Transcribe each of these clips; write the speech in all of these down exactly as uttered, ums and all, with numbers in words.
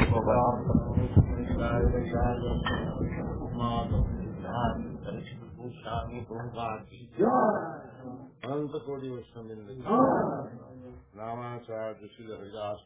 अनंत कोटि वैष्णववृंद नामाचार्य श्री हरिदास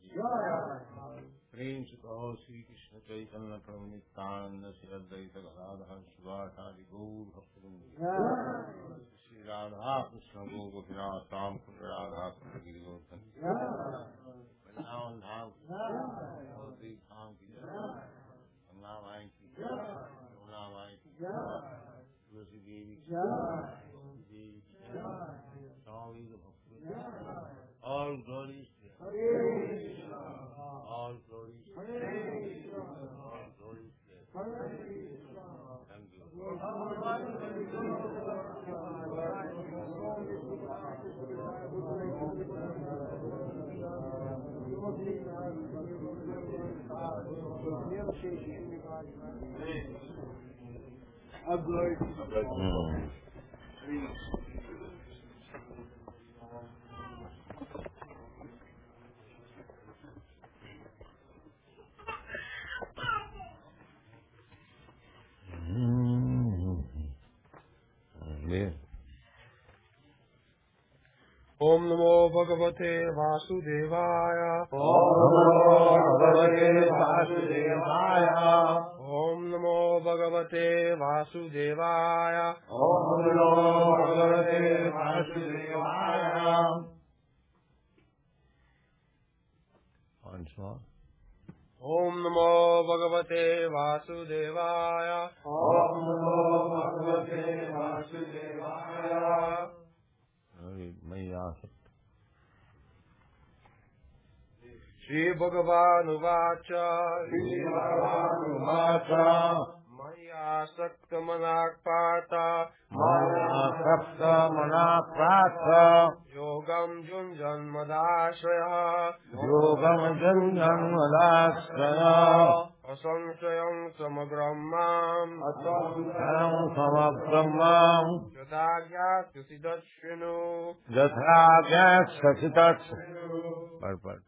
प्रेम से कहो श्री कृष्ण चैतन्य प्रभु नित्यानंद श्री अद्वैत गदाधर शिवाचार्य गौर भक्तवृंद श्री राधा कृष्ण गो गोपीनाथ राम कुंड राधा कुंड गिरिवर्धन वृंदावन धाम की धाम की गंगा माई की यमुना माई की तुलसी देवी की देवी की स्वामी भक्ति all glories all glories all glories thank you all glories ओम नमो भगवते वासुदेवाय ओम नमो भगवते वासुदेवाय ओम नमो भगवते वासुदेवाय ओम नमो भगवते वासुदेवाय once more ओम नमो भगवते वासुदेवाय ओम नमो भगवते वासुदेवाय श्री भगवानुवाच श्री भगवानुवाच मय्यासक्तमनाः पार्थ मय्यासक्तमनाः पार्थ योगं युञ्जन्मदाश्रयः योगं युञ्जन्मदाश्रयः असंशयं समग्रं माम् असंशयं समग्रं माम् यथा ज्ञास्यसि तच्छृणु यथा ज्ञास्यसि तच्छृणु. Perfect.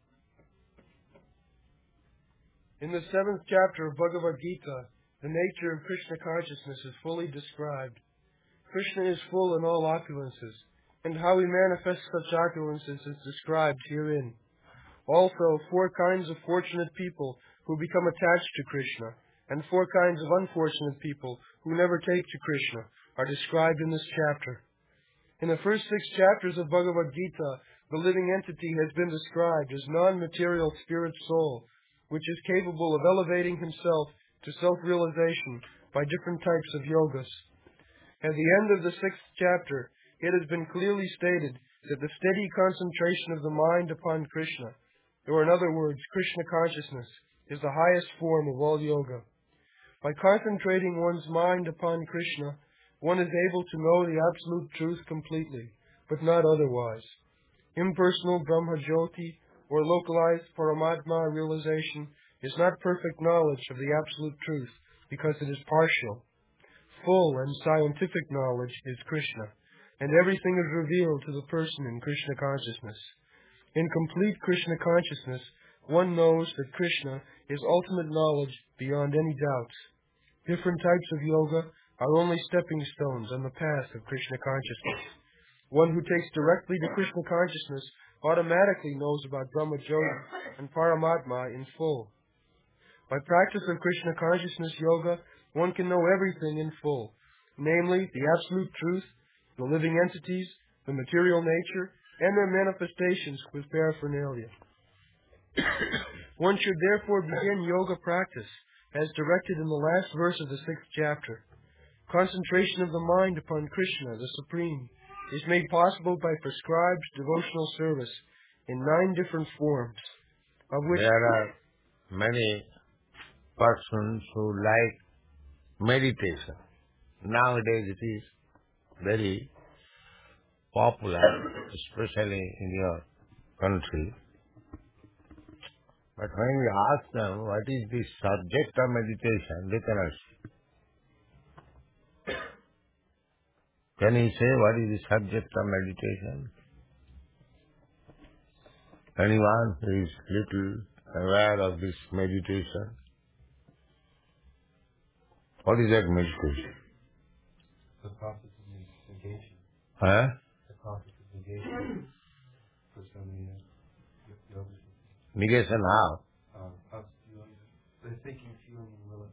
In the seventh chapter of Bhagavad Gita, the nature of Krishna consciousness is fully described. Krishna is full in all opulences, and how he manifests such opulences is described herein. Also, four kinds of fortunate people who become attached to Krishna, and four kinds of unfortunate people who never take to Krishna, are described in this chapter. In the first six chapters of Bhagavad Gita, the living entity has been described as non-material spirit soul, which is capable of elevating himself to self-realization by different types of yogas. At the end of the sixth chapter, it has been clearly stated that the steady concentration of the mind upon Krishna, or in other words, Krishna consciousness, is the highest form of all yoga. By concentrating one's mind upon Krishna, one is able to know the absolute truth completely, but not otherwise. Impersonal Brahma Jyoti, or localized Paramatma realization, is not perfect knowledge of the absolute truth, because it is partial. Full and scientific knowledge is Krishna, and everything is revealed to the person in Krishna consciousness. In complete Krishna consciousness, one knows that Krishna is ultimate knowledge beyond any doubts. Different types of yoga are only stepping stones on the path of Krishna consciousness. One who takes directly to Krishna consciousness automatically knows about Brahma Jyoti and Paramatma in full. By practice of Krishna consciousness yoga, one can know everything in full, namely the absolute truth, the living entities, the material nature, and their manifestations with paraphernalia. One should therefore begin yoga practice, as directed in the last verse of the sixth chapter. Concentration of the mind upon Krishna, the Supreme, is made possible by prescribed devotional service in nine different forms, of which there are many persons who like meditation. Nowadays it is very popular, especially in your country. But when we ask them what is the subject of meditation, they cannot say. Can you say what is the subject of meditation? Anyone who is little aware of this meditation? What is that meditation? The process of negation. Huh? The process of negation. For some reason. Negation how? Uh, us feeling, the thinking, feeling, and willing.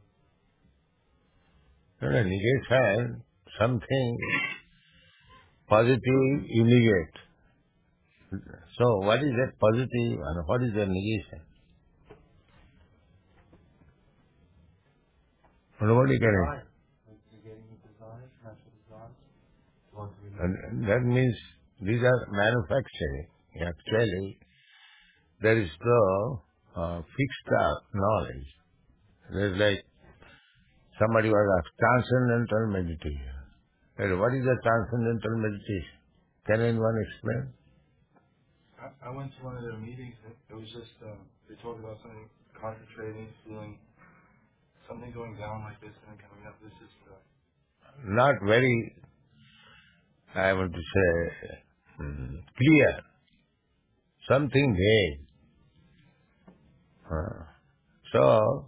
No, no, negation, something positive you negate. So what is that positive and what is the negation? Nobody can. Desire. Negating the desire, natural desire. Want to remove. And that means these are manufacturing. Actually, there is no uh, fixed uh, knowledge. There's like somebody was asked transcendental meditation. Well, what is the transcendental meditation? Can anyone explain? I, I went to one of their meetings and it was just, uh, they talked about something, concentrating, feeling something going down like this and then coming up. This is uh, Not very, I want to say, mm, clear. Something vague. Uh, so,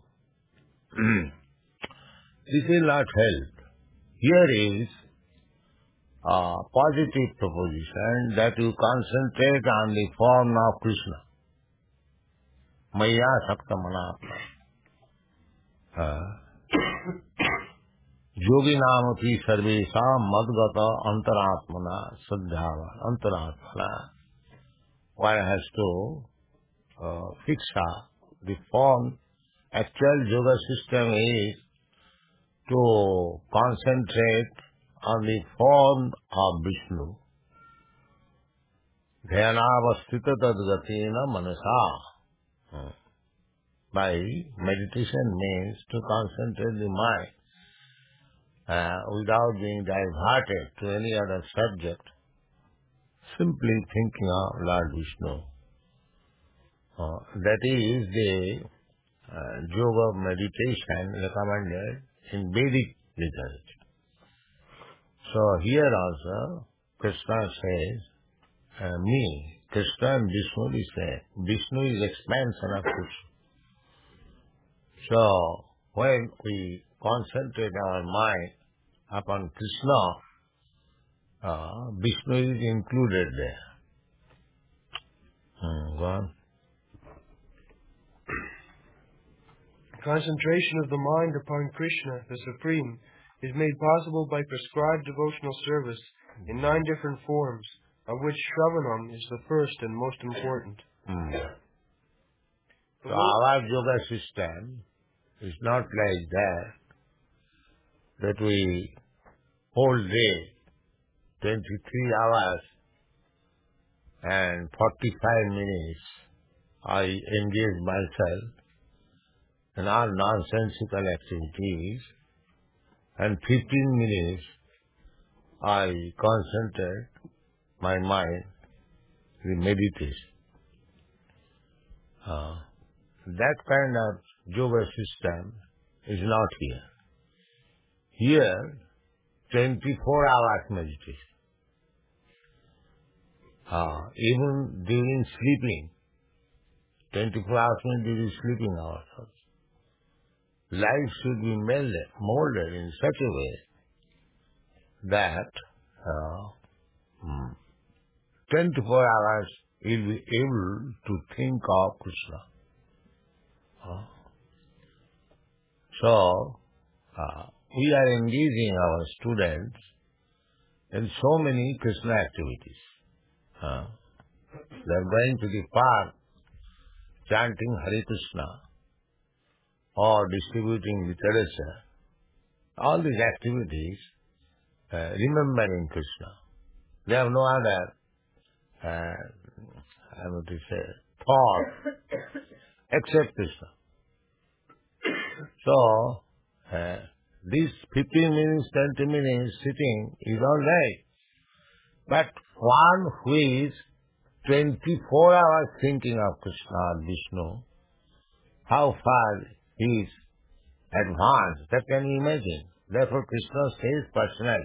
this will not help. Here is a positive proposition that you concentrate on the form of Krishna. Maya Saktamana. Yoginamapi sarvesam madgata antaratmana sadhyava. Antaratmana. One has to uh, fix up the form. Actual yoga system is to concentrate on the form of Vishnu. Dhyanavastita tadgatina manasa. By meditation means to concentrate the mind uh, without being diverted to any other subject, simply thinking of Lord Vishnu. Uh, that is the uh, yoga meditation recommended in Vedic literature. So here also Krishna says, uh, me, Krishna and Vishnu is there. Vishnu is expansion of Krishna. So when we concentrate our mind upon Krishna, uh, Vishnu is included there. Hmm, go on. concentration of the mind upon Krishna, the Supreme, is made possible by prescribed devotional service in nine different forms, of which Shravanam is the first and most important. Mm. So our yoga system is not like that, that we whole day, twenty-three hours and forty-five minutes, I engage myself in all nonsensical activities, and fifteen minutes I concentrate my mind in meditation. Uh, that kind of yoga system is not here. Here, twenty-four hours meditation. Uh, even during sleeping, twenty-four hours during sleeping hours also. Life should be molded, molded in such a way that uh, hmm, twenty-four hours you'll be able to think of Krishna. Uh, so, uh, we are engaging our students in so many Krishna activities. Uh, they are going to the park, chanting Hare Krishna, or distributing literature. All these activities, uh, remembering Krishna. They have no other, uh, I would say, thought except Krishna. So, uh, these fifteen minutes, twenty minutes sitting is all right. But one who is twenty-four hours thinking of Krishna or Vishnu, how far he is advanced, that can you imagine. Therefore Krishna says personally,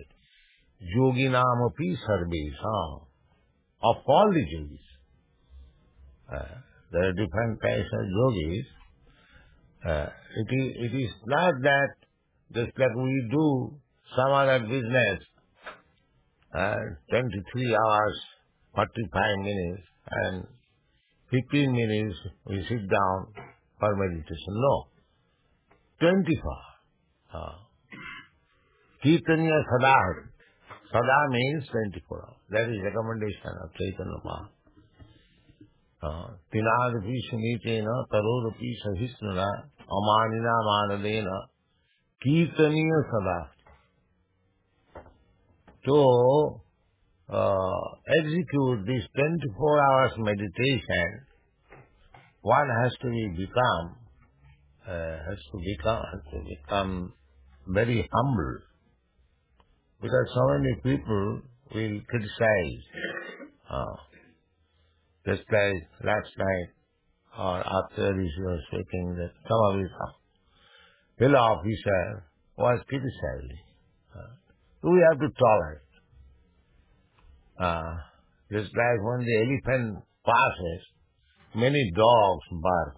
Yoginamapi sarvesam, of all the yogis. Uh, there are different types of yogis. Uh, it is, it is not that just like we do some other business, uh, twenty-three hours, forty-five minutes, and fifteen minutes we sit down for meditation. No, twenty-four. Uh, Kirtaniya Sada. Sada means twenty-four hours. That is recommendation of Chaitanya Mahaprabhu. Tinadapi sunitena tarodapi sahisnana amanina manadena kirtaniya sada. To uh, execute this twenty-four hours meditation, one has to be become, uh, has to become, to become very humble. Because so many people will criticize. Uh, just like last night or after this was speaking that some of his fellow officer was criticizing. Uh, we have to tolerate. Uh, just like when the elephant passes, many dogs bark.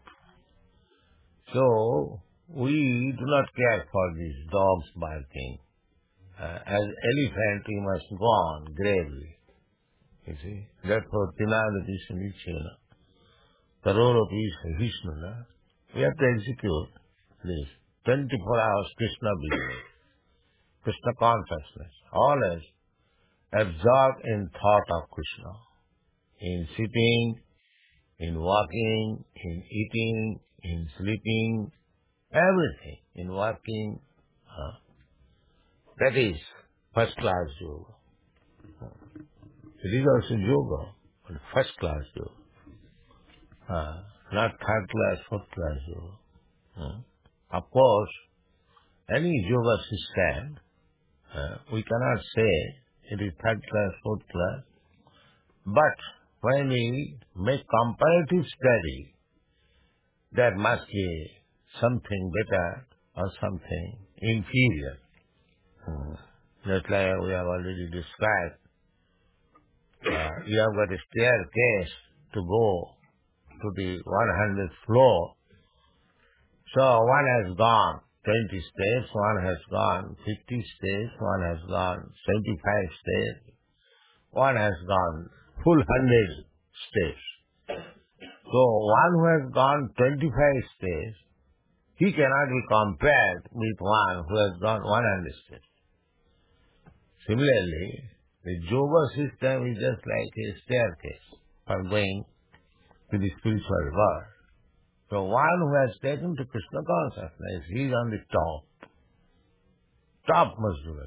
So we do not care for these dogs barking. Uh, as elephant, we must go on gravely. You see, therefore, Tinadapi Sunichena, Tarorapi Sahisnana, we have to execute this twenty-four hours Krishna business, Krishna consciousness, always absorbed in thought of Krishna, in sitting, in walking, in eating, in sleeping, everything, in working. Uh, that is first class yoga. It is also yoga, but first class yoga. Uh, not third class, fourth class yoga. Hmm. Of course, any yoga system, uh, we cannot say it is third class, fourth class. But when we make comparative study, there must be something better or something inferior. Hmm. Just like we have already described. Uh, you have got a staircase to go to the one hundredth floor. So one has gone twenty steps, one has gone fifty steps, one has gone seventy-five steps, one has gone full one hundred steps. So one who has gone twenty-five steps, he cannot be compared with one who has gone one hundred steps. Similarly, the yoga system is just like a staircase for going to the spiritual world. So one who has taken to Krishna consciousness, he is on the top. Topmost yoga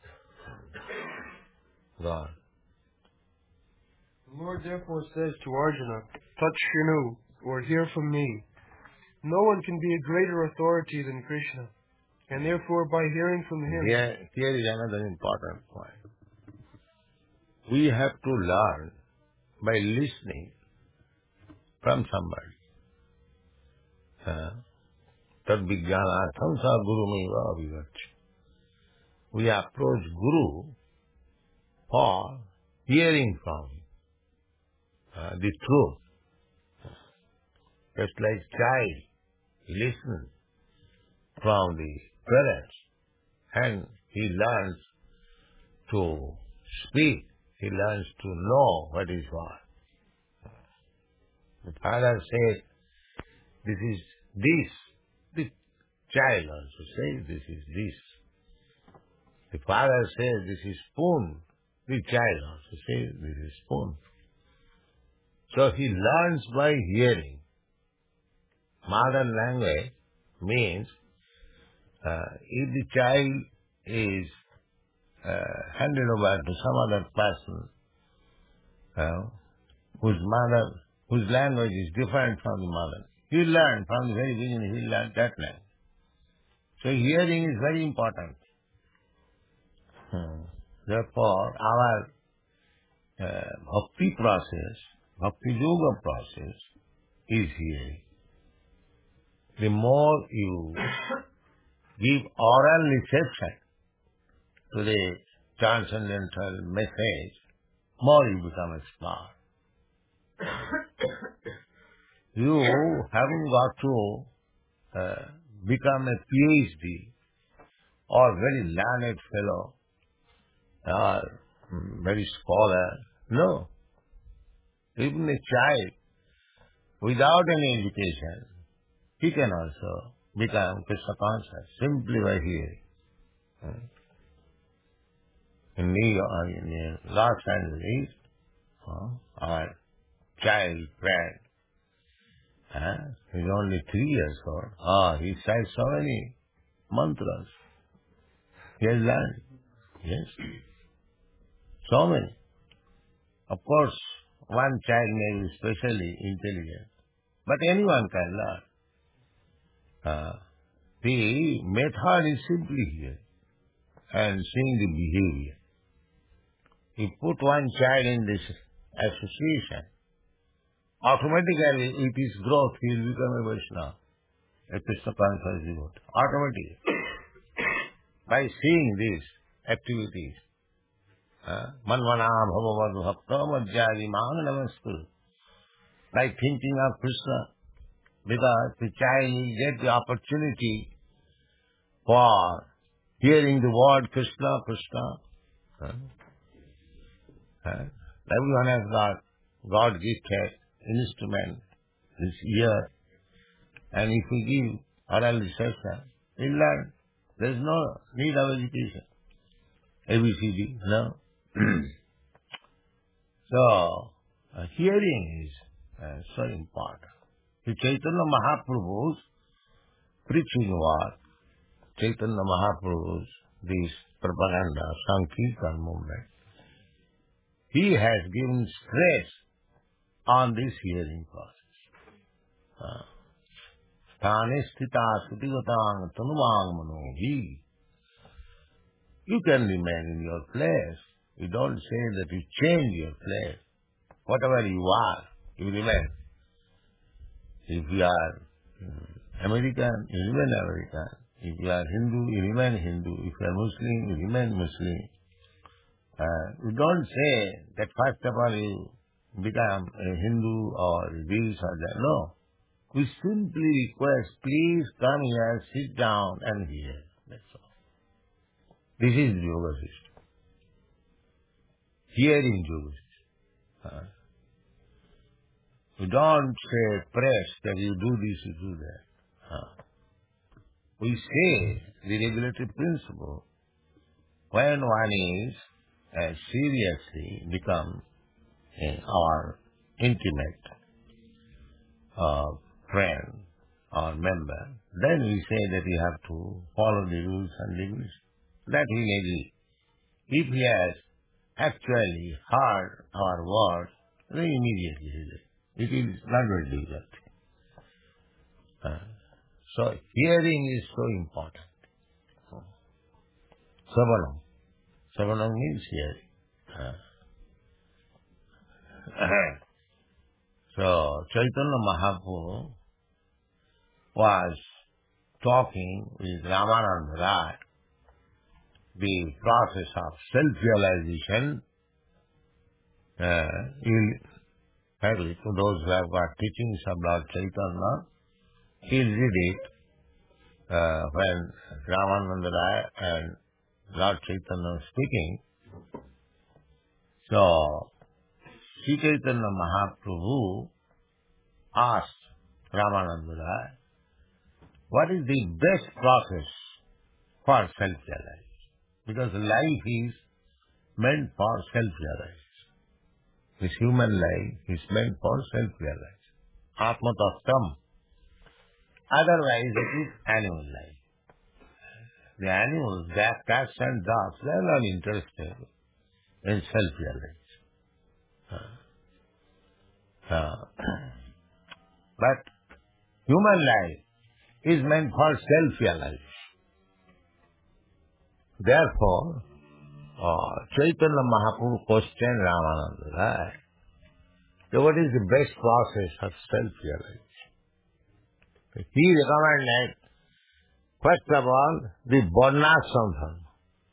system. God. The Lord therefore says to Arjuna, Tat Shrinu, or hear from me. No one can be a greater authority than Krishna, and therefore by hearing from him... Here, here is another important point. We have to learn by listening from somebody. Tad vijnanatham sa gurumeva avivach. We approach Guru for hearing from him uh, the truth. Just like child listens from the parents and he learns to speak. He learns to know what is what. The father says, this is this. The child also says, this is this. The father says, this is spoon. The child also says, this is spoon. So he learns by hearing. Modern language means, uh, if the child is Uh, handed over to some other person uh, whose mother, whose language is different from the mother. He learned from the very beginning, he learned that language. So hearing is very important. Hmm. Therefore, our uh, bhakti process, bhakti yoga process is hearing. The more you give oral reception to the transcendental message, more you become expert. you haven't got to uh, become a PhD or very learned fellow or mm, very scholar. No. Even a child without any education, he can also become Krishna conscious simply by hearing. In New York, in Los Angeles, uh, our child friend, uh, he's only three years old. Ah, he says so many mantras. He has learned. Yes. So many. Of course, one child may be specially intelligent, but anyone can learn. Uh, the method is simply here and seeing the behavior. You put one child in this association, automatically with his growth he will become a Vaishnava, a Krishna conscious devotee. Automatically. By seeing these activities, Manvanam Bhavavad Bhakta Madhyadi Mang Namaskuru, by thinking of Krishna, because the child will get the opportunity for hearing the word Krishna, Krishna. Huh? Huh? Everyone has got God-gifted instrument, this ear, and if we give oral session, we'll learn. There is no need of education. A B C D, no. So, uh, hearing is uh, so important. The Chaitanya Mahaprabhu's preaching was, Chaitanya Mahaprabhu's, this propaganda, Sankirtan movement, he has given stress on this hearing process. Sthane sthita sutigatang tanumang manohi. You can remain in your place. You don't say that you change your place. Whatever you are, you remain. If you are American, you remain American. If you are Hindu, you remain Hindu. If you are Muslim, you remain Muslim. Uh, you don't say that first of all you become a Hindu or this or that. No. We simply request, please come here, sit down and hear. That's all. This is the yoga system. Hearing yoga system. Uh, you don't say, press that you do this, you do that. Uh, we say the regulatory principle when one is uh, seriously become uh, our intimate uh, friend or member, then we say that you have to follow the rules and regulations. That he may be. If he has actually heard our words, then immediately he will. It is not very difficult. Uh, so hearing is so important. Savanam. Savanam means hearing. Uh, so Chaitanya Mahaprabhu was talking with Ramananda Rai, the process of self-realization. Uh, he'll, probably to those who have got teachings of Lord Chaitanya, he'll read it uh, when Ramananda Rai and Lord Chaitanya are speaking. So, Sri Chaitanya Mahaprabhu asked Ramananda Rai, what is the best process for self-realization? Because life is meant for self-realization. This human life is meant for self-realization. Atma Tattam. Otherwise it is animal life. The animals, the cats and dogs, they are not interested in self-realization. Uh, uh, but human life is meant for self-realization. Therefore, uh, Chaitanya Mahaprabhu questioned Ramananda Rai, so what is the best process of self-realization? He recommended, first of all, the Varnashram.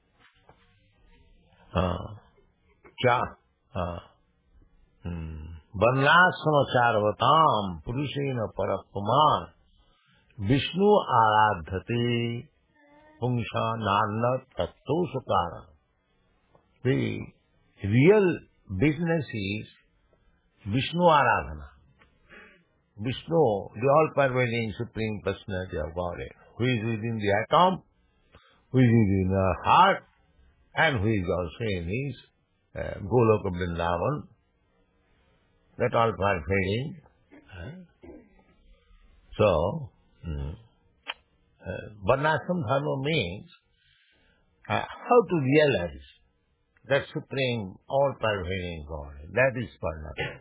Uh, cha, uh, hmm, Varnasana charvatam purushena parapuman Vishnu aradhati pungsha nanna tattosukara. The real business is Vishnu aradhana. Vishnu, the all-pervading Supreme Personality of Godhead, who is within the atom, who is within the heart, and who is also in his uh, Goloka Vrindavan, that all-pervading. Uh, so, mm, uh, Varnashram Dharma means uh, how to realize that Supreme all-pervading Godhead. That is Varnashram.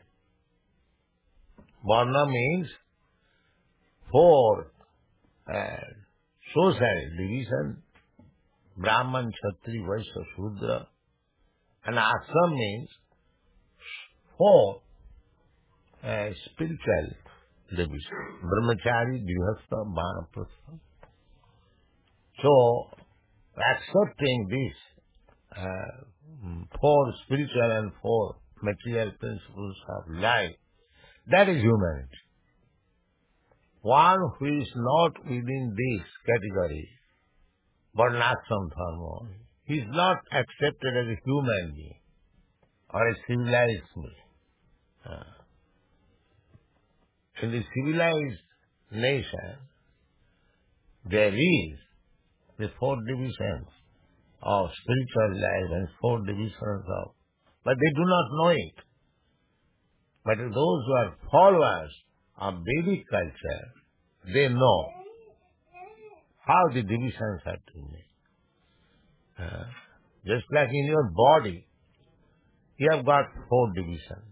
Varna means four uh, social division, Brahman, Kshatri, Vaishya, Shudra. And ashram means four uh, spiritual division, Brahmachari, Grihastha, Vanaprastha. So, accepting these uh, four spiritual and four material principles of life, that is humanity. One who is not within this category, Varnashram Dharma, he is not accepted as a human being or a civilized being. Uh, in the civilized nation, there is the four divisions of spiritual life and four divisions of, but they do not know it. But those who are followers of Vedic culture, they know how the divisions are to be made. Uh, just like in your body, you have got four divisions.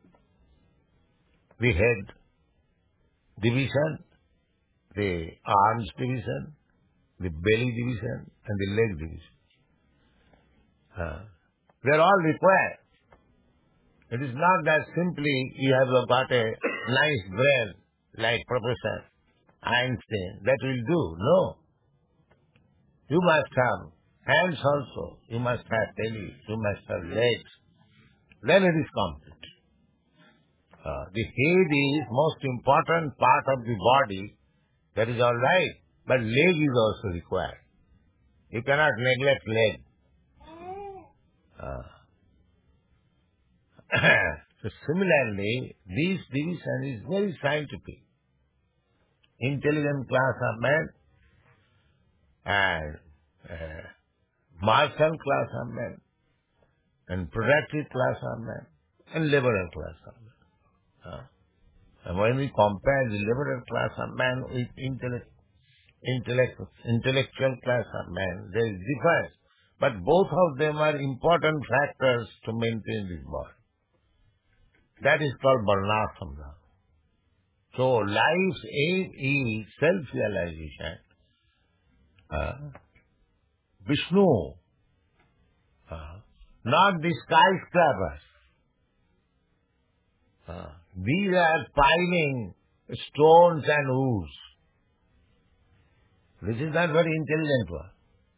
The head division, the arms division, the belly division, and the leg division. Uh, they are all required. It is not that simply you have got a nice brain like Professor Einstein, that will do. No. You must have hands also. You must have belly. You must have legs. Then it is complete. Uh, the head is most important part of the body. That is all right. But leg is also required. You cannot neglect leg. Uh, So similarly, this division is very scientific. Intelligent class of men and uh, martial class of men and productive class of men and liberal class of men. Uh, and when we compare the liberal class of men with intellect, intellect, intellectual class of men, there is difference. But both of them are important factors to maintain this body. That is called Varnashram Dharma. So life's aim is self-realization. Uh, Vishnu, uh, not the skyscrapers. Uh, these are piling stones and woods. This is not very intelligent one.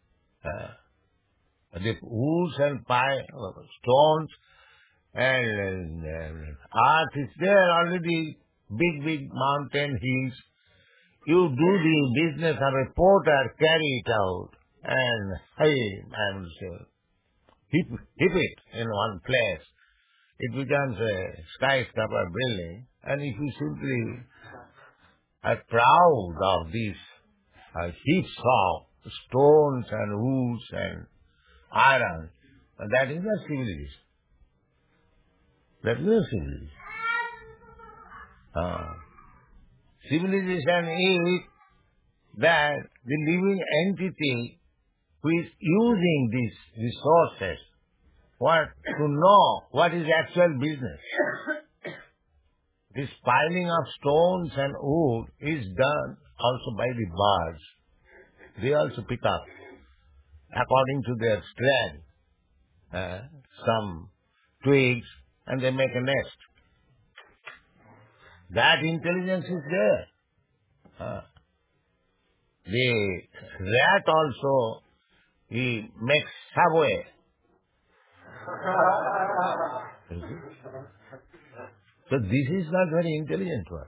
Uh, the woods and pile, stones and uh, earth is there already, big, big mountain hills. You do the business of a porter, carry it out, and hey, I will say, heap, heap it in one place. It becomes a skyscraper building, and if you simply are proud of these uh, heaps of stones and woods and iron, that is not civilization. That is not civilization. Uh, civilization is that the living entity who is using these resources what, to know what is actual business. This piling of stones and wood is done also by the birds. They also pick up, according to their strength, uh, some twigs, and they make a nest. That intelligence is there. Uh, the rat also, he makes subway. So this is not very intelligent work.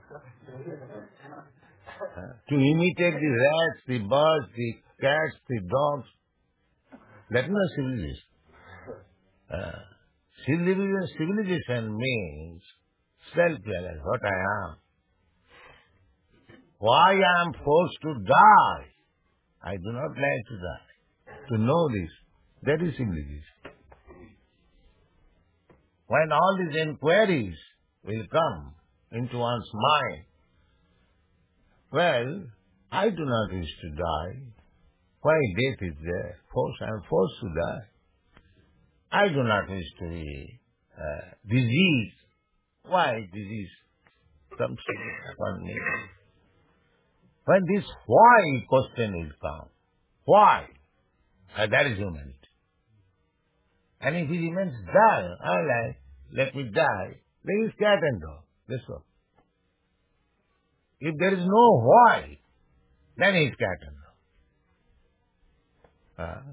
Uh, to imitate the rats, the birds, the cats, the dogs, that is not civilization. Uh, civilization. Civilization means self-realization, what I am. Why I am forced to die? I do not like to die. To know this, that is civilization. When all these inquiries will come into one's mind, well, I do not wish to die. Why death is there? Force, I am forced to die. I do not wish to be uh, diseased. Why disease comes upon me? When this why question will come, why? Uh, that is humanity. And if he remains dull, all right, let me die, then he is cat and dog. That's all. If there is no why, then he is cat and dog. Uh,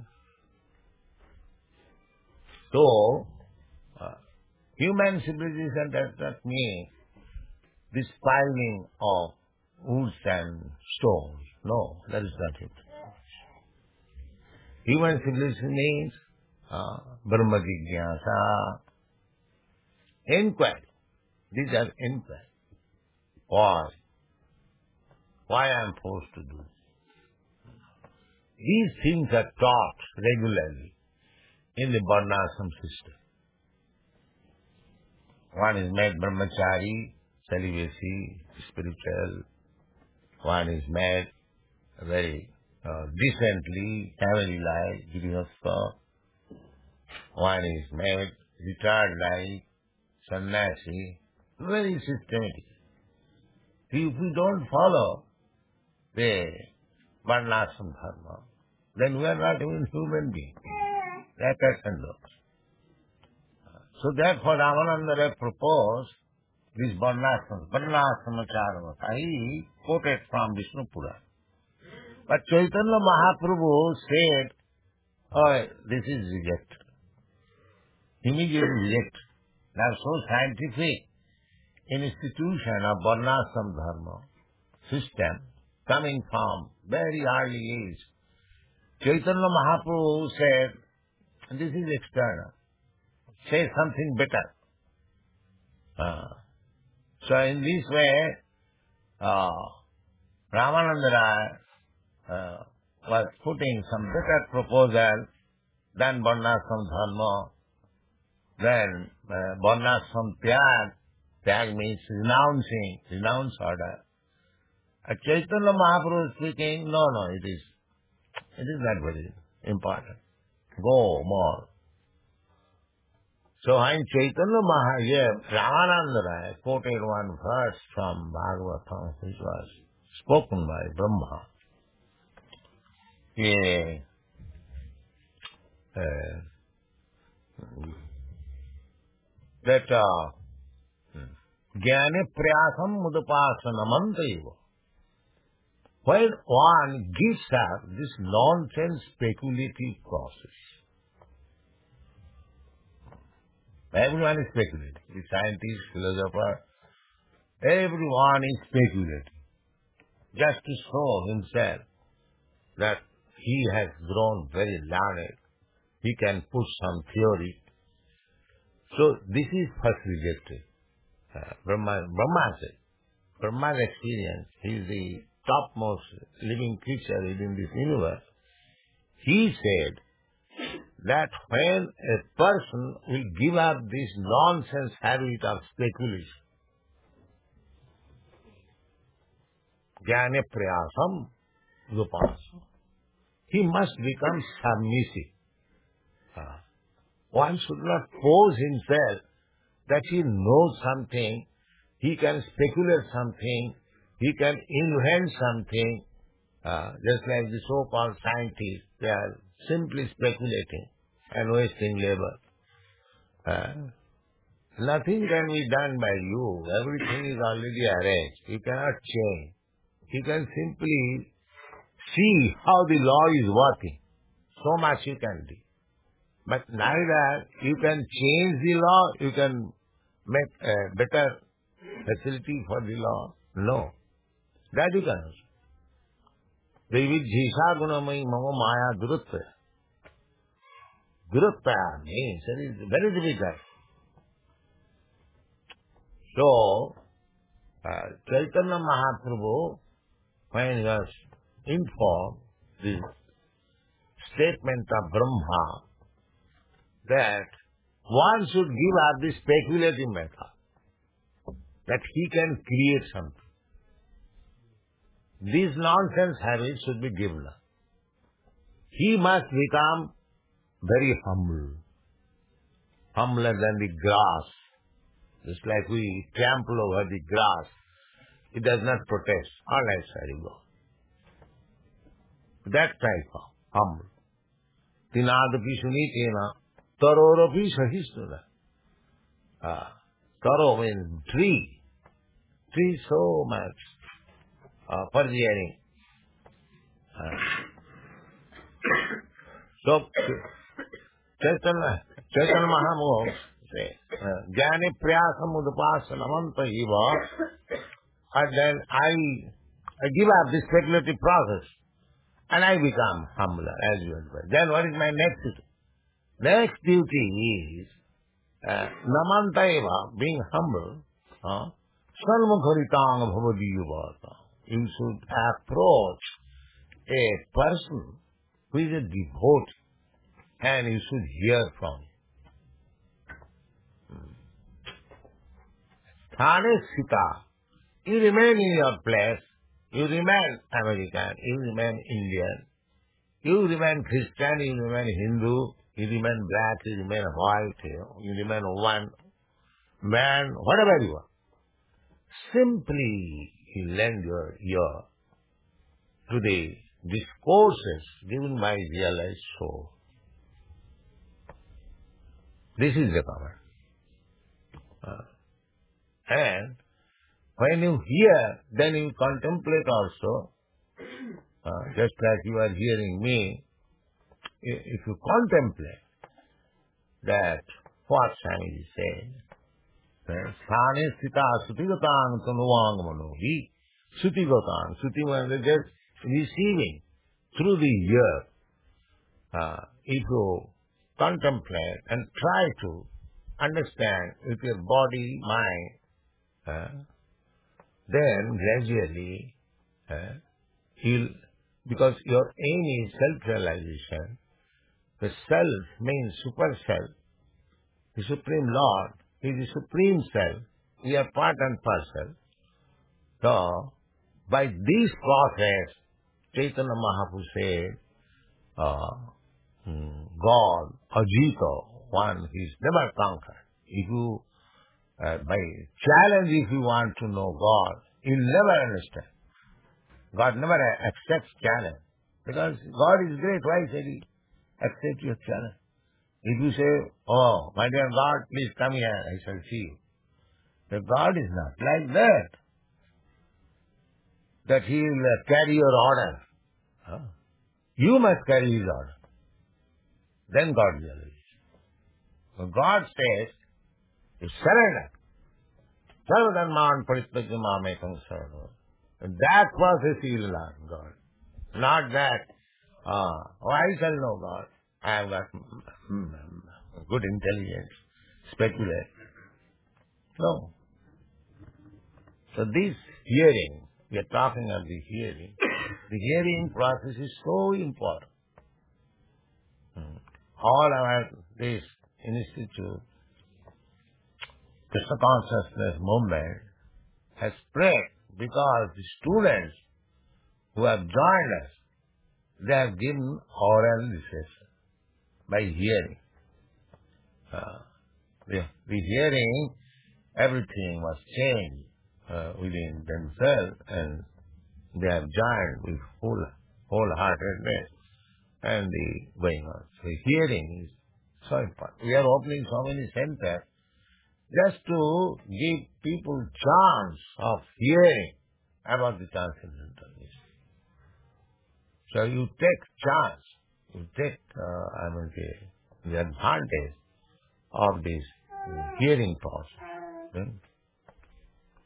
so, uh, human civilization does not mean this piling of woods and stones. No, that is not it. Human civilization means uh, Brahma Jigyasa, inquiry. These are inquiry. Why? Why I am forced to do this? These things are taught regularly in the Varnashram system. One is made brahmachari, celibacy, spiritual. One is made very uh, decently, family life, grihastha. One is made retired life, sannyasi, very systematic. If we don't follow the Varnashram dharma, then we are not even human beings. They are cats and dogs. So therefore Ramananda have proposed this Varnashram, Varnashram Charavata. He quoted from Vishnu Purana. But Chaitanya Mahaprabhu said, oh, this is rejected. Immediately rejected. Now so scientific institution of Varnashram Dharma system coming from very early age. Chaitanya Mahaprabhu said, this is external. Say something better. Uh, so in this way, uh, Ramananda uh, was putting some better proposal than Varnashram Dharma, then uh, Varnashram Tyag. Tyag means renouncing, renounce order. Uh, Chaitanya Mahaprabhu is speaking, no, no, it is, it is not very important. Go more. So in Chaitanya Mahaprabhu, Ramananda quoted one verse from Bhagavatam, which was spoken by Brahma. Yeah. Uh, that uh, Jnane prayasam mudapasanamantaiva. When one gives up this nonsense speculative process, everyone is speculating. The scientist, philosopher, everyone is speculating. Just to show himself that he has grown very learned. He can push some theory. So this is first rejected. Uh, Brahma, Brahma said, Brahma's experience, he is the topmost living creature within this universe. He said that when a person will give up this nonsense habit of speculation, jnane prayasam upasam, he must become submissive. Uh, one should not pose himself that he knows something, he can speculate something, he can invent something, uh, just like the so-called scientists, they are simply speculating and wasting labor. Uh, nothing can be done by you. Everything is already arranged. You cannot change. You can simply see how the law is working. So much you can do. But neither you can change the law, you can make a better facility for the Lord? No. That you can answer. Devidjisa gunamai mama maya durutta. Durutta means it is very difficult. So, uh, Chaitanya Mahaprabhu, when he was informed the statement of Brahma, that one should give up the speculative method, that he can create something. These nonsense habits should be given up. He must become very humble, humbler than the grass. Just like we trample over the grass, it does not protest. All right, sorry, go. That type of humble. Tinadapi sunitena tarorapi sahisnuna. Ah, taro means tree. Tree so much uh, forbearing. Uh, so, Chaitanya, Chaitanya Mahaprabhu say, Jnani priyasam udupasa namanta iva, and then I, I give up this speculative process and I become humbler as usual. Then what is my next duty? Next duty is uh, namanta eva, being humble, uh, salmukharitang bhavadiyavata. You should approach a person who is a devotee and you should hear from him. Thane Sita, you remain in your place, you remain American, you remain Indian, you remain Christian, you remain Hindu, you remain black, you remain white, you remain woman, man, whatever you are. Simply you lend your ear to the discourses given by realized soul. This is the power. Uh, and when you hear, then you contemplate also, uh, just like you are hearing me, if you contemplate that what Swami is saying, Sthane sthita sutigatang tanuvang manohi, sutigatang, suti means just receiving through the ear. Uh, if you contemplate and try to understand with your body, mind, uh, then gradually uh, you'll, because your aim is self-realization, the self means super self, the Supreme Lord is the Supreme Self, we are part and parcel. So, by this process, Chaitanya Mahaprabhu said, uh, God, Ajita, one who is never conquered. If you, uh, by challenge, if you want to know God, you'll never understand. God never accepts challenge. Because God is great, why should He accept your challenge? If you say, oh, my dear God, please come here, I shall see you. The God is not like that. That He will uh, carry your order. Huh? You must carry His order. Then God realizes. So God says, you surrender. Sarvadharman parityaja mamekam sarva. That process He will learn God. Not that, uh, oh, I shall know God. I have got good intelligence, speculate. No. So this hearing, we are talking of the hearing, the hearing process is so important. All our this institute, Krishna Consciousness movement, has spread because the students who have joined us, they have given oral discussion by hearing. Uh, the, the hearing, everything was changed uh, within themselves, and they have joined with full, wholeheartedness and the going on. So hearing is so important. We are opening so many centers just to give people chance of hearing about the transcendental mystery. So you take chance, you take, uh, I mean, the, the advantage of this hearing process. Hmm?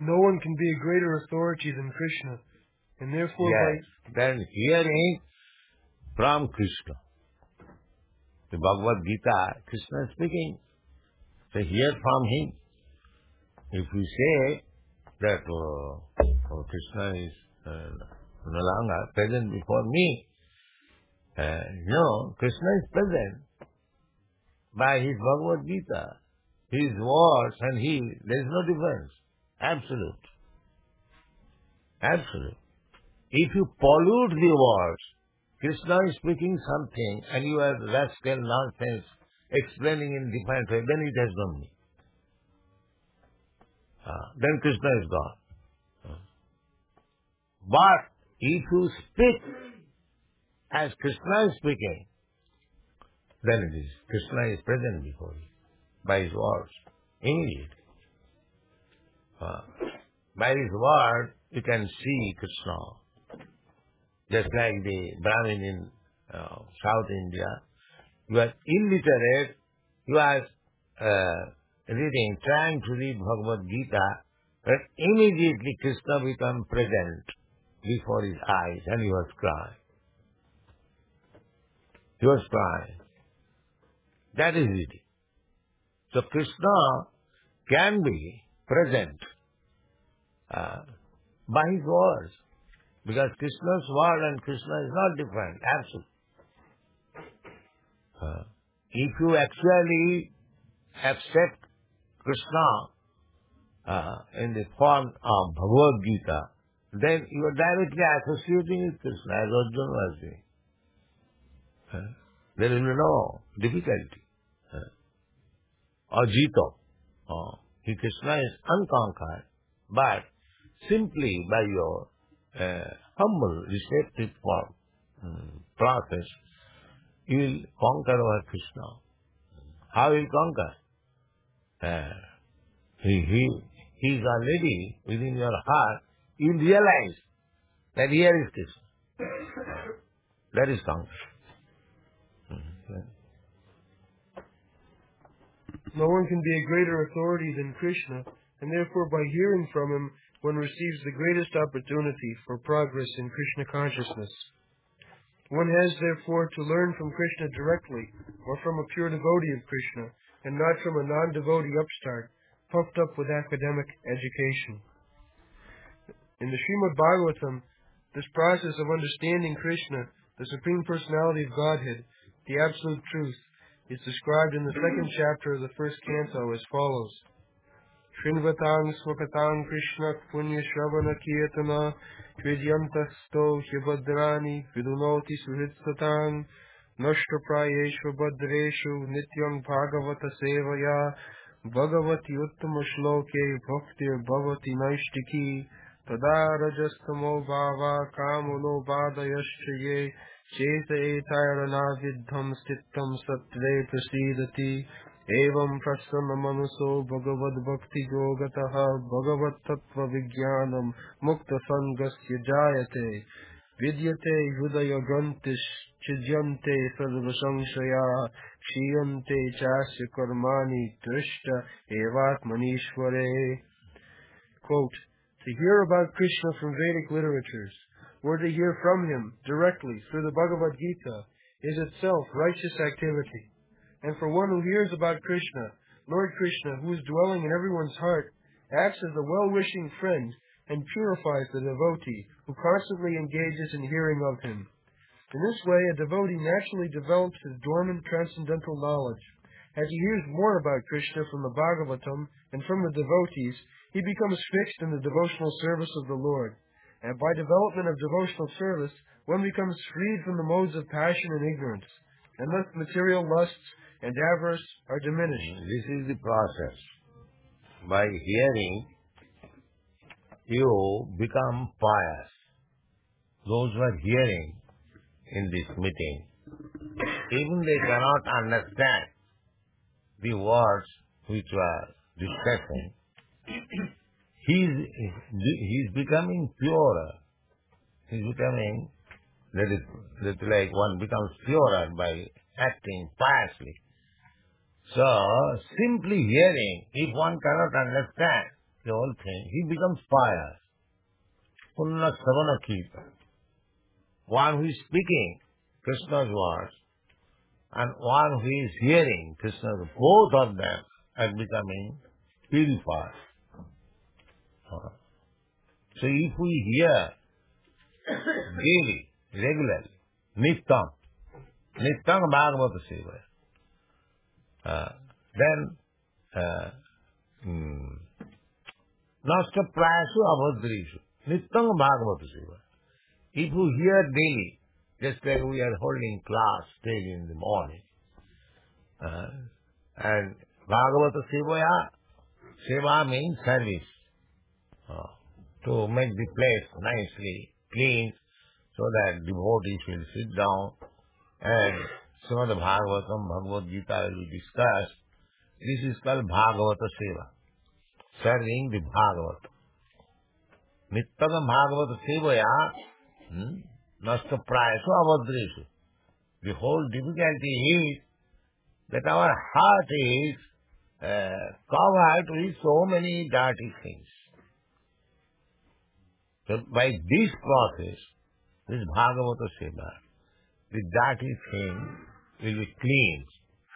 No one can be a greater authority than Krishna, and therefore Yes, then hearing from Krishna. The Bhagavad Gita, Krishna is speaking. So hear from him. If we say that uh, oh, Krishna is uh, no longer present before me, uh, no, Krishna is present by his Bhagavad Gita. His words and he, there is no difference. Absolute. Absolute. If you pollute the words, Krishna is speaking something and you are rascal nonsense explaining in different way, then it has no meaning. Uh, then Krishna is gone. Uh. But if you speak as Krishna is speaking, then it is Krishna is present before you by his words immediately. Uh, by his word you can see Krishna. Just like the Brahmin in uh, South India, you are illiterate, you are uh, reading, trying to read Bhagavad Gita, but immediately Krishna becomes present before his eyes and he was crying. He was crying. That is it. So Krishna can be present uh, by his words. Because Krishna's word and Krishna is not different, absolute. Uh, if you actually accept Krishna uh, in the form of Bhagavad Gita, then you are directly associating with Krishna as Arjuna was doing. Uh, there will be no difficulty. Uh, Ajito. Uh, he Krishna is unconquered, but simply by your Uh, humble, receptive form, um, process, you will conquer over Krishna. How will you conquer? Uh, he, he, he is already within your heart. You will realize that here is Krishna. That is conquer. Mm-hmm. No one can be a greater authority than Krishna, and therefore by hearing from him, one receives the greatest opportunity for progress in Krishna consciousness. One has, therefore, to learn from Krishna directly, or from a pure devotee of Krishna, and not from a non-devotee upstart, puffed up with academic education. In the Srimad Bhagavatam, this process of understanding Krishna, the Supreme Personality of Godhead, the Absolute Truth, is described in the second chapter of the first canto as follows. Shrinvatang swakatang Krishna punya shravana kirtana kridyantasto hyabadrani vidunoti suhitsatang nashtaprayeshva badreshu nityam bhagavata sevaya bhagavati uttama shloke bhaktir bhavati naishtiki tada rajastamo bhava kamuno badayascha ye cheta etayarana viddham stittam satre prasidati एवं प्रसन्न मनसो भगवद भक्ति योगतः भगवत तत्व विज्ञानम मुक्त संगस्य जायते विद्यते हृदय ग्रंथिश छिद्यन्ते सर्व संशया क्षीयन्ते चास्य कर्माणि दृष्ट एवात्मनीश्वरे. Quote, to hear about Krishna from Vedic literatures, or to hear from him directly through the Bhagavad Gita, is itself righteous activity. And for one who hears about Krishna, Lord Krishna, who is dwelling in everyone's heart, acts as a well-wishing friend and purifies the devotee who constantly engages in hearing of him. In this way, a devotee naturally develops his dormant transcendental knowledge. As he hears more about Krishna from the Bhagavatam and from the devotees, he becomes fixed in the devotional service of the Lord. And by development of devotional service, one becomes freed from the modes of passion and ignorance, and thus material lusts and avarice are diminished. This is the process. By hearing, you become pious. Those who are hearing in this meeting, even they cannot understand the words which we are discussing, he is, he is becoming purer. He is becoming, that is, that is like one becomes purer by acting piously. So, simply hearing, if one cannot understand, the whole thing, he becomes pious. Punna Savana Keeper. One who is speaking Krishna's words and one who is hearing Krishna's, both of them are becoming purified. Uh, So if we hear daily, regularly, Nittam, Nittam Bhagavata Seva, uh, then uh, hmm, Nasta Prayasu Abhadrishu, Nittam Bhagavata Seva. If you hear daily, just like we are holding class daily in the morning, uh, and Bhagavata Seva, Seva means service, uh, to make the place nicely clean so that devotees will sit down and Srimad Bhagavatam, Bhagavad Gita will be discussed. This is called Bhagavata Seva, serving the Bhagavata. Nittama Bhagavata Sevaya, hmm, Nasta Prayasu Abhadreshu. The whole difficulty is that our heart is uh, covered with so many dirty things. So by this process, this Bhagavata Seva, the dirty thing will be cleansed.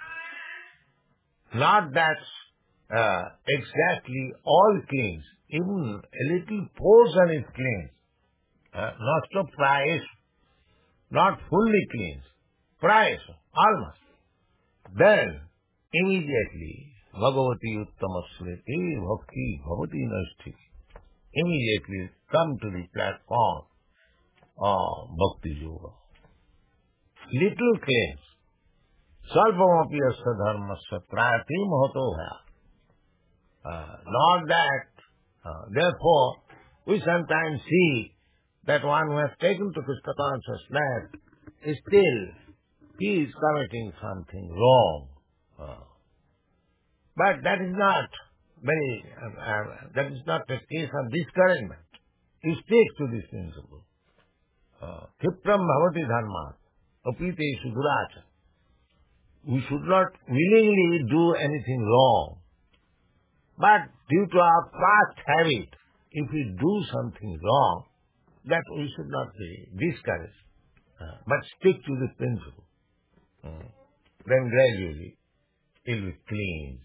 Not that uh, exactly all cleansed, even a little portion is cleansed. Uh, not so price, not fully cleansed. Price, almost. Then, immediately, Bhagavati Uttama Smriti Bhakti Bhavati Nashti. Immediately come to the platform of Bhakti Yoga. Little claims. Salpamapi asya dharmasya prayati mahato bhaya. Not that. Uh, therefore, we sometimes see that one who has taken to Krishna consciousness is still, he is committing something wrong. Uh, but that is not very, uh, uh, that is not a case of discouragement. He sticks to this principle. Kipram bhavati dharma, apiteshu duracha. We should not willingly do anything wrong. But due to our past habit, if we do something wrong, that we should not be discouraged, uh, but stick to the principle. Uh, then gradually it will be cleansed.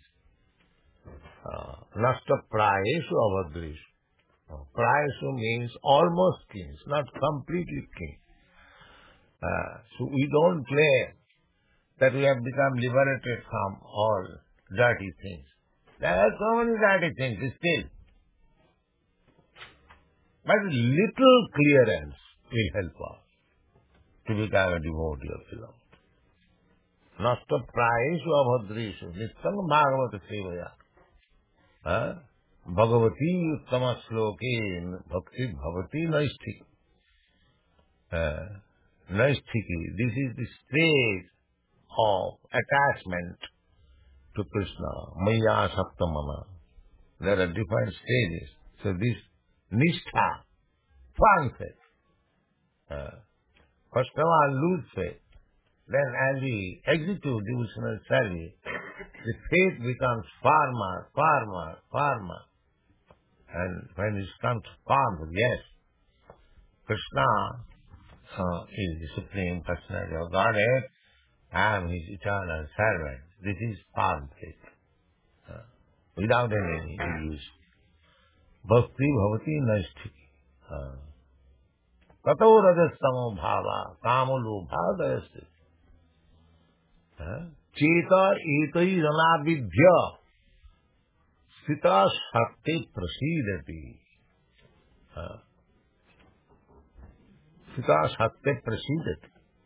Nasta prayeshu avadreshu. Prayeshu means almost clean, not completely clean. Uh, so we don't claim that we have become liberated from all dirty things. There are so many dirty things still. But little clearance will help us to become a devotee of the Lord. Nasta prayeshu avadreshu. Nityam bhagavata sevaya. Uh, Bhagavati uttama sloke bhakti bhavati naisthiki. Uh, naisthiki. This is the stage of attachment to Krishna. Maya saptamana. There are different stages. So this nishtha, firm faith. Uh, first of all, lose faith. Then as we execute devotional service, the faith becomes firmer, firmer, firmer. And when it comes firm, yes, Krishna uh, is the Supreme Personality of Godhead, I am His eternal servant. This is firm faith, uh, without any illusion. Bhakti bhavati naisthiki. Tato rajastamo bhava, kamulu bhavadayasti. Cheta etai ranabhidhya sita shakti prasidati. Sita shakti prasidati.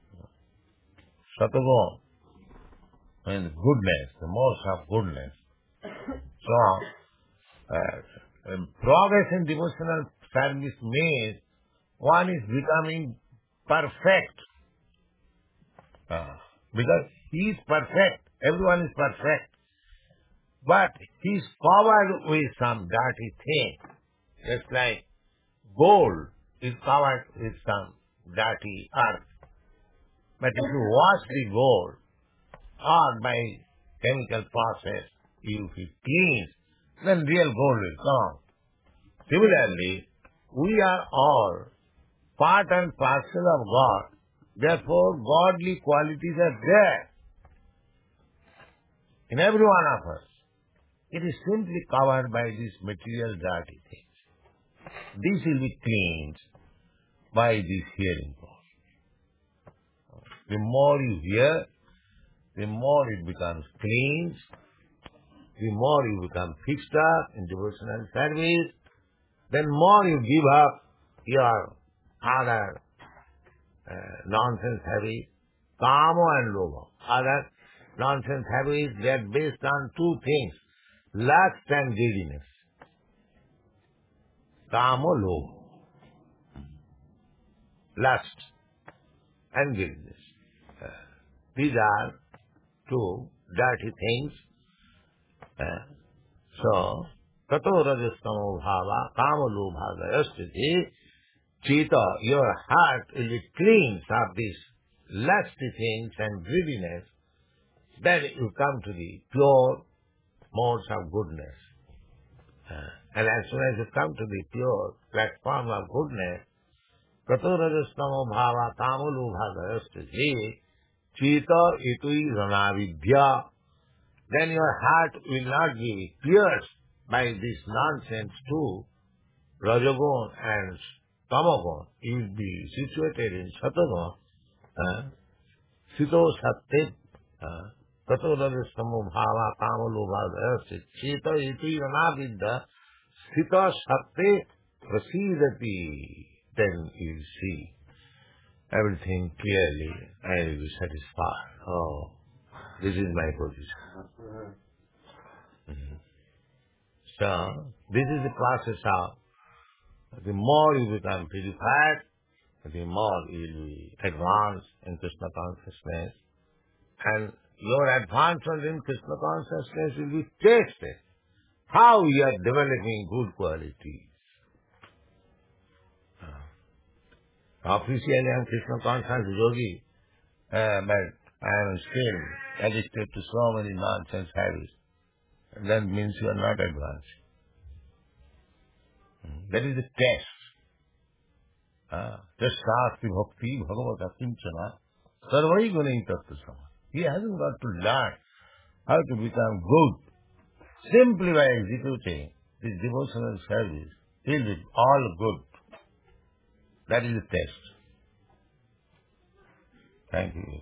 Satago means goodness, the most of goodness. So, uh, progress in devotional service means one is becoming perfect. Uh, because he is perfect, everyone is perfect. But he is covered with some dirty thing. Just like gold is covered with some dirty earth. But if you wash the gold, or by chemical process, if it cleans, then real gold will come. Similarly, we are all part and parcel of God. Therefore, godly qualities are there in every one of us. It is simply covered by these material dirty things. This will be cleansed by this hearing process. The more you hear, the more it becomes cleansed, the more you become fixed up in devotional service, then more you give up your other uh, nonsense habits, kama and lobha. Other nonsense habits, they are based on two things, lust and greediness. Kama, lobha. Lust and greediness. Uh, these are two dirty things. Uh, so, tato rajastamo bhava kama lobha gayastiti chita, your heart will be cleansed of these lusty things and greediness. Then you come to the pure modes of goodness. Uh, and as soon as you come to the pure platform of goodness, tato rajastamo bhava kama lobha gayastiti chita itui ranavidya, then your heart will not be pierced by this nonsense too, Rajagun and Tamagun. You will be situated in Satagun, uh, Sito Satte, Tato Rajastamo Bhava Kama Lobha Gayasti, Chita Iti Ranavidya, Sita Satte Prasidati. Then you will see everything clearly and you will be satisfied. Oh, this is my position. Mm-hmm. So, this is the process of, the more you become purified, the more you will be advanced in Krishna consciousness. And your advancement in Krishna consciousness will be tasted. How you are developing good qualities. Uh, officially I am Krishna conscious yogi, uh, but I am still addicted to so many nonsense habits. That means you are not advancing. That is the test. Uh, just Shastri Bhakti Bhagavata Kinchana Sarvai Gunai Tattva Sama. He hasn't got to learn how to become good. Simply by executing this devotional service, he will be all good. That is the test. Thank you.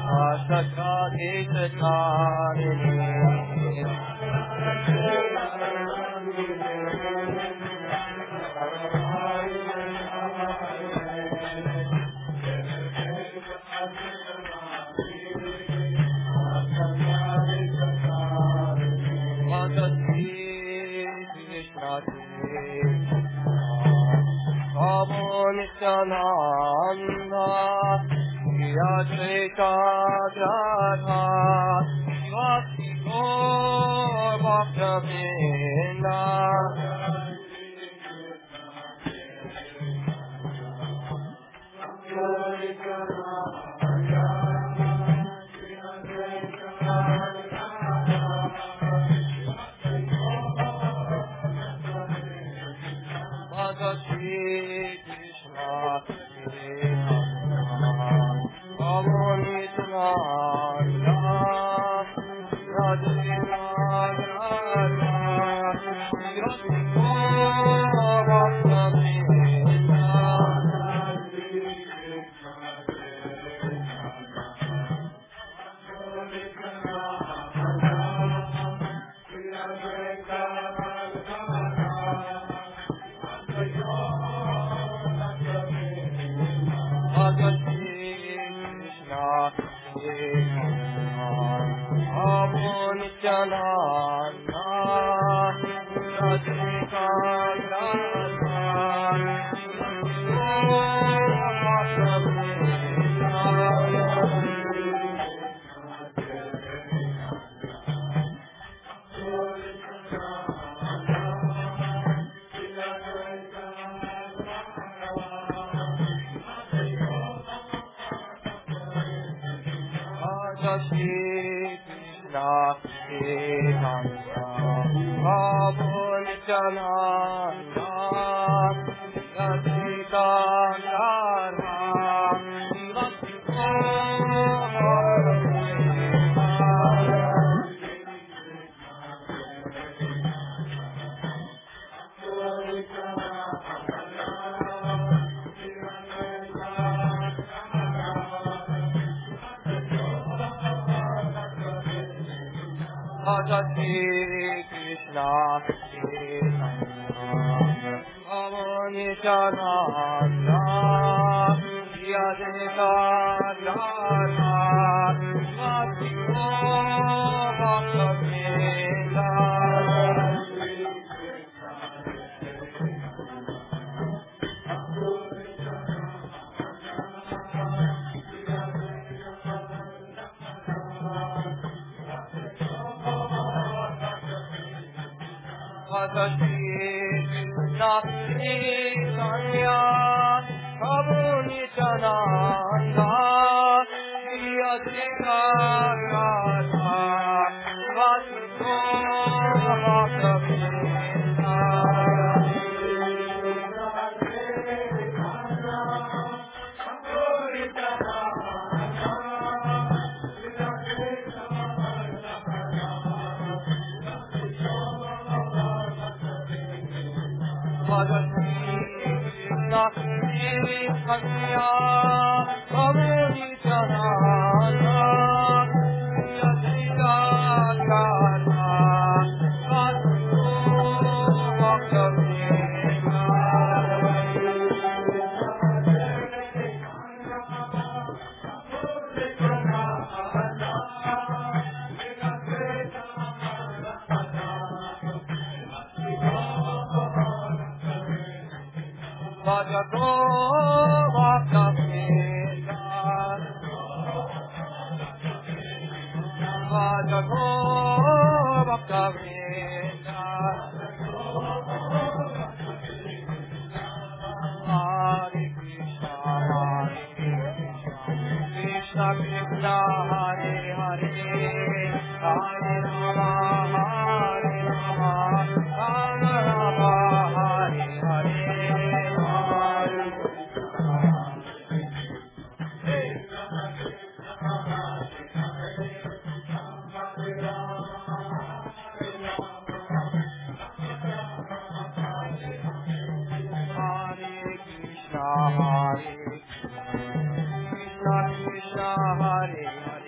Krishna Hare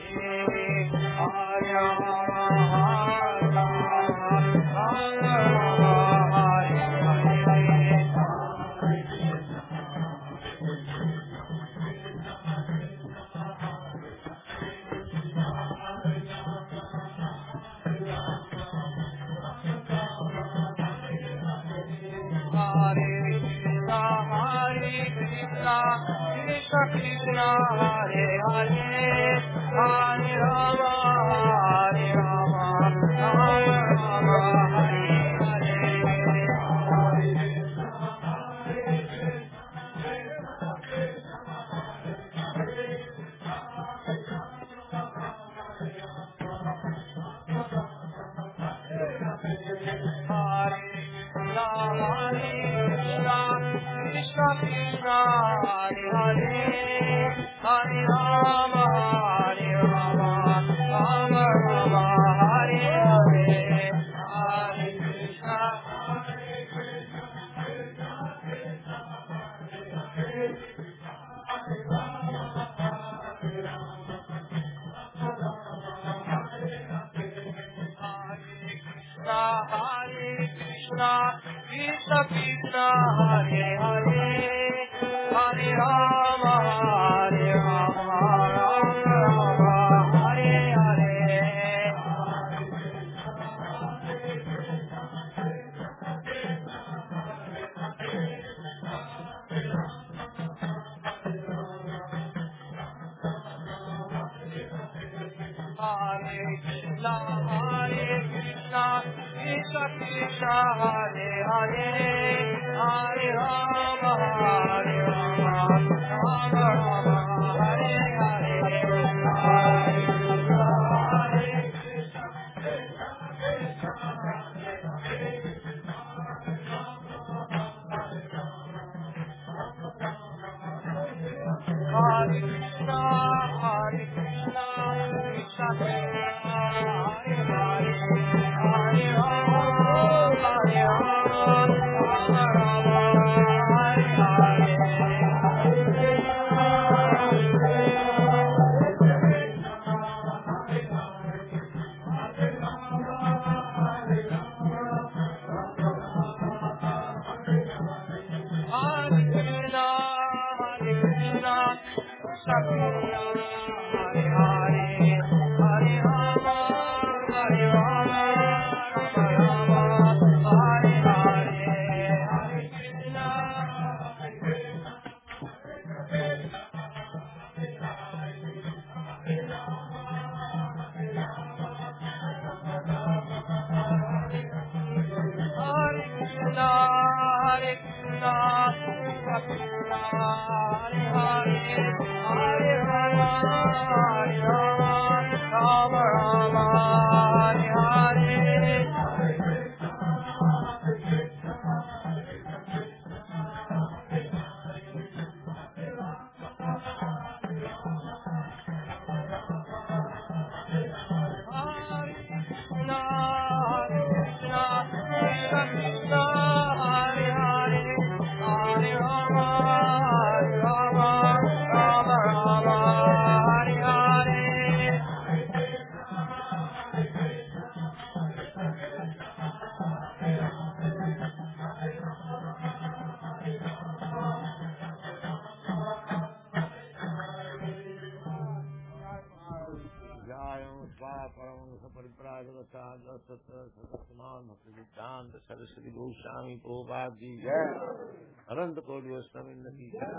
Saraswati Goswami Prabhupada ji जय, अनंत कोटि वैष्णव की जय,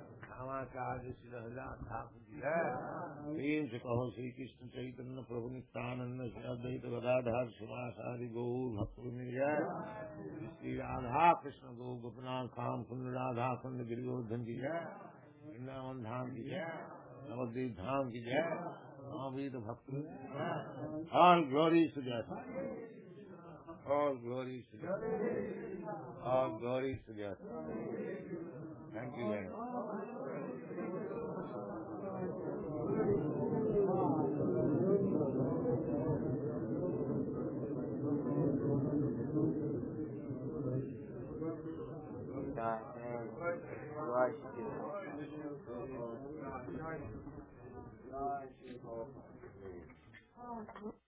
रामाचार्य श्री हरिदास ठाकुर जी जय। प्रेम से कहो श्री कृष्ण चैतन्य प्रभु नित्यानंद श्री अद्वैत गदाधर श्रीवासादि गौर भक्तवृंद जय। श्री राधा कृष्ण गौ गोपनाथ काम कुंड राधा कुंड गिरिवर्धन की जय, वृंदावन धाम की जय, नवद्वीप धाम की जय, महावीर भक्त all glories to God, all glories to God, all glories to God. Thank you very much. Thank you.